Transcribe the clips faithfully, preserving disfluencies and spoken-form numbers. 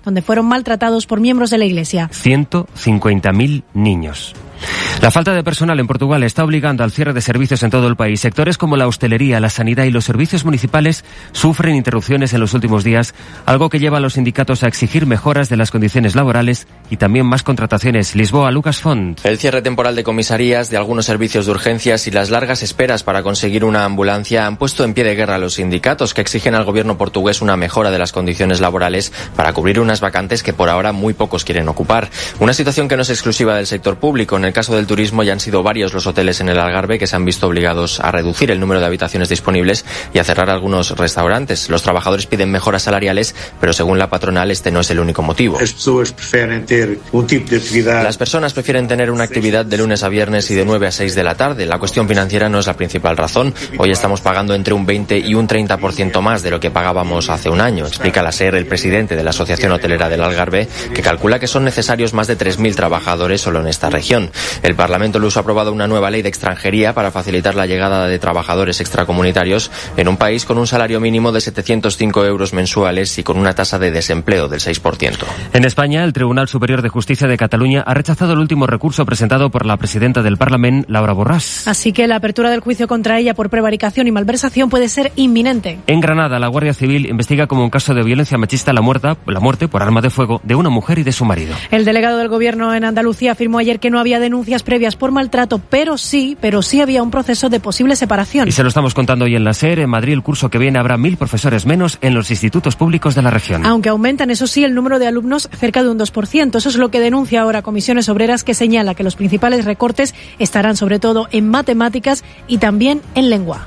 donde fueron maltratados por miembros de la Iglesia. ciento cincuenta mil niños. La falta de personal en Portugal está obligando al cierre de servicios en todo el país. Sectores como la hostelería, la sanidad y los servicios municipales sufren interrupciones en los últimos días, algo que lleva a los sindicatos a exigir mejoras de las condiciones laborales y también más contrataciones. Lisboa, Lucas Font. El cierre temporal de comisarías, de algunos servicios de urgencias y las largas esperas para conseguir una ambulancia han puesto en pie de guerra a los sindicatos, que exigen al gobierno portugués una mejora de las condiciones laborales para cubrir unas vacantes que por ahora muy pocos quieren ocupar. Una situación que no es exclusiva del sector público. En el caso del turismo ya han sido varios los hoteles en el Algarve que se han visto obligados a reducir el número de habitaciones disponibles y a cerrar algunos restaurantes. Los trabajadores piden mejoras salariales, pero según la patronal este no es el único motivo. Las personas prefieren tener un tipo de actividad. Las personas prefieren tener una actividad de lunes a viernes y de nueve a seis de la tarde. La cuestión financiera no es la principal razón. Hoy estamos pagando entre un veinte y un treinta por ciento más de lo que pagábamos hace un año, explica la SER, el presidente de la Asociación Hotelera del Algarve, que calcula que son necesarios más de tres mil trabajadores solo en esta región. El Parlamento luso ha aprobado una nueva ley de extranjería para facilitar la llegada de trabajadores extracomunitarios en un país con un salario mínimo de setecientos cinco euros mensuales y con una tasa de desempleo del seis por ciento. En España, el Tribunal Superior de Justicia de Cataluña ha rechazado el último recurso presentado por la presidenta del Parlamento, Laura Borràs. Así que la apertura del juicio contra ella por prevaricación y malversación puede ser inminente. En Granada, la Guardia Civil investiga como un caso de violencia machista la muerte, la muerte por arma de fuego de una mujer y de su marido. El delegado del Gobierno en Andalucía afirmó ayer que no había denuncias previas por maltrato, pero sí, pero sí había un proceso de posible separación. Y se lo estamos contando hoy en la SER. En Madrid, el curso que viene habrá mil profesores menos en los institutos públicos de la región. Aunque aumentan, eso sí, el número de alumnos cerca de un dos por ciento. Eso es lo que denuncia ahora Comisiones Obreras, que señala que los principales recortes estarán sobre todo en matemáticas y también en lengua.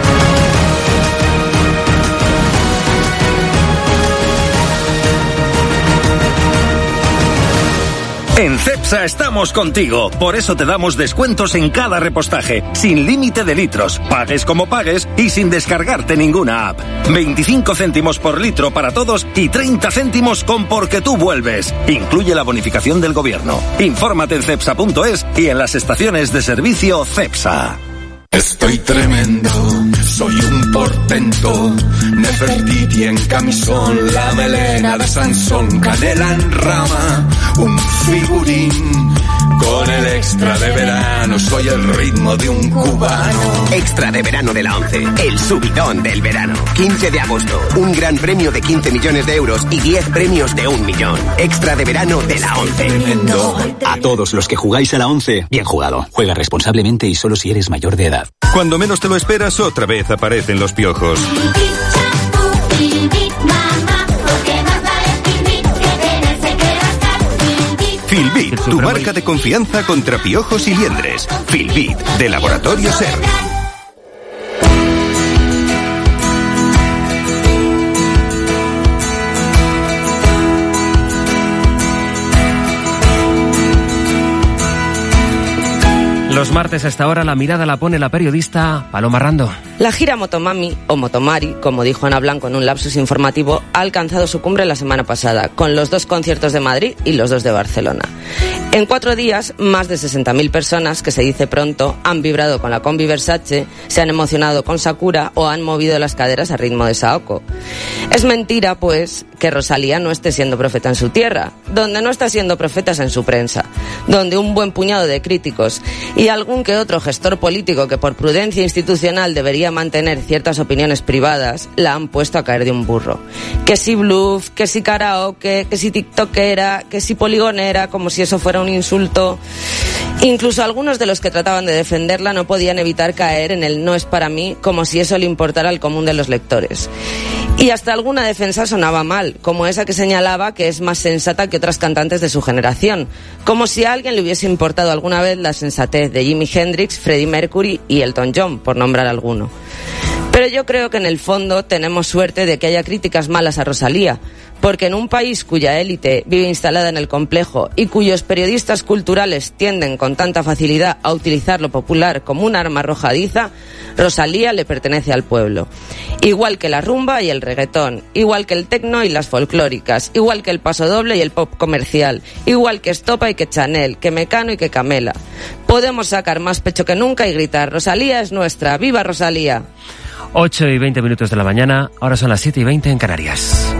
En Cepsa estamos contigo, por eso te damos descuentos en cada repostaje, sin límite de litros, pagues como pagues y sin descargarte ninguna app. veinticinco céntimos por litro para todos y treinta céntimos con Porque tú vuelves. Incluye la bonificación del gobierno. Infórmate en cepsa punto es y en las estaciones de servicio Cepsa. Estoy tremendo, soy un portento, Nefertiti en camisón, la melena de Sansón, canela en rama, un figurín, con el extra de verano, soy el ritmo de un cubano. Extra de verano de la ONCE, el subidón del verano. quince de agosto, un gran premio de quince millones de euros y diez premios de un millón. Extra de verano de la ONCE. A todos los que jugáis a la ONCE, bien jugado. Juega responsablemente y solo si eres mayor de edad. Cuando menos te lo esperas, otra vez aparecen los piojos. Filbit, tu marca de confianza contra piojos y liendres. Filbit, de Laboratorio SER. Los martes a esta hora la mirada la pone la periodista Paloma Rando. La gira Motomami, o Motomari, como dijo Ana Blanco en un lapsus informativo, ha alcanzado su cumbre la semana pasada, con los dos conciertos de Madrid y los dos de Barcelona. En cuatro días, más de sesenta mil personas, que se dice pronto, han vibrado con la combi Versace, se han emocionado con Sakura o han movido las caderas a ritmo de Saoko. Es mentira, pues, que Rosalía no esté siendo profeta en su tierra, donde no está siendo profeta es en su prensa, donde un buen puñado de críticos y algún que otro gestor político que por prudencia institucional debería mantener ciertas opiniones privadas, la han puesto a caer de un burro. Que si bluff, que si karaoke, que si tiktokera, que si poligonera, como si eso fuera un insulto. Incluso algunos de los que trataban de defenderla no podían evitar caer en el no es para mí, como si eso le importara al común de los lectores. Y hasta alguna defensa sonaba mal, como esa que señalaba que es más sensata que otras cantantes de su generación, como si a alguien le hubiese importado alguna vez la sensatez de Jimi Hendrix, Freddie Mercury y Elton John, por nombrar alguno. Pero yo creo que en el fondo tenemos suerte de que haya críticas malas a Rosalía, porque en un país cuya élite vive instalada en el complejo y cuyos periodistas culturales tienden con tanta facilidad a utilizar lo popular como un arma arrojadiza, Rosalía le pertenece al pueblo. Igual que la rumba y el reggaetón, igual que el tecno y las folclóricas, igual que el pasodoble y el pop comercial, igual que Estopa y que Chanel, que Mecano y que Camela. Podemos sacar más pecho que nunca y gritar: Rosalía es nuestra, ¡viva Rosalía! ocho y veinte minutos de la mañana, ahora son las siete y veinte en Canarias.